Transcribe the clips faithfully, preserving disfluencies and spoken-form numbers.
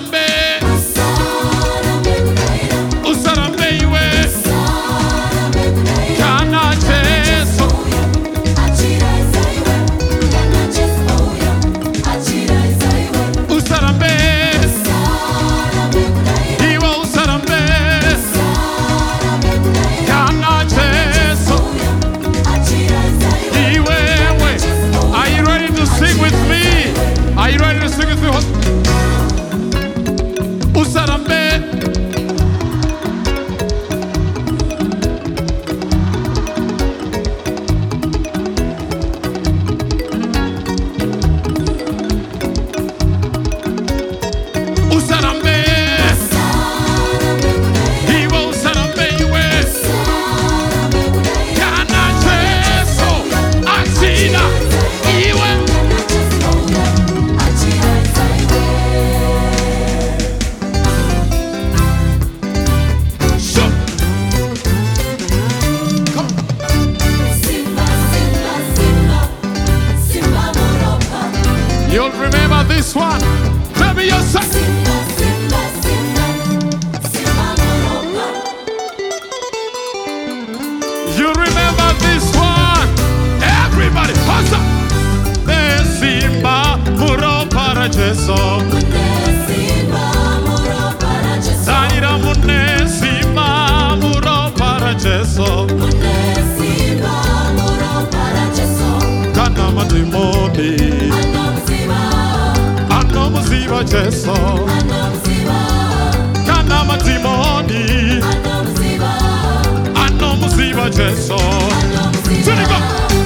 usarambe usarambe iwe kana Yesu usarambe iwe usarambe kana Yesu iwe. Are you ready to sing with me? Are you ready to sing with me? Usarambe usarambe iwe usarambe iwe kana Yesu achina iwe. So come you'll remember this one. Tell me yourself. You remember this one. Everybody, pass up. Simba muro para Yesu. Zaira mune simba muro para Yesu. Kana matimoni. Ano muziba Yesu. Kana matimoni. Ano muziba Yesu. Go.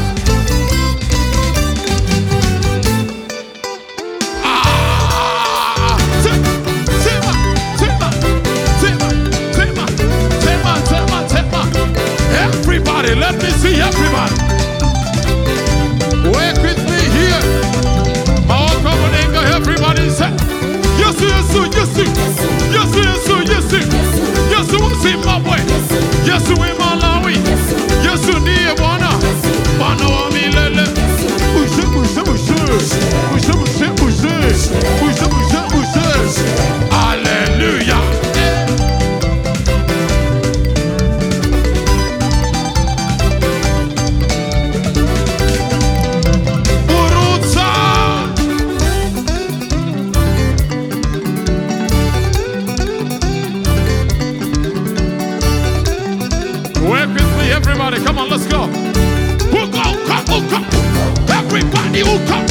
Everybody, let me see everybody. Work with me here. Everybody say, yes, yes, yes, yes, yes, yes, yes, yes, Zimbabwe, yes, we Malawi, yes, niye Bwana, Bwana wa milele. Ushe, ushe, ushe, ushe, ushe, ushe, ushe, ushe, ushe. Hallelujah. Everybody, come on, let's go. Who go, come, who come, everybody who come.